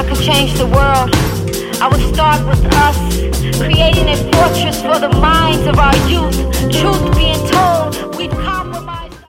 could change the world, I would start with us, creating a fortress for the minds of our youth. Truth being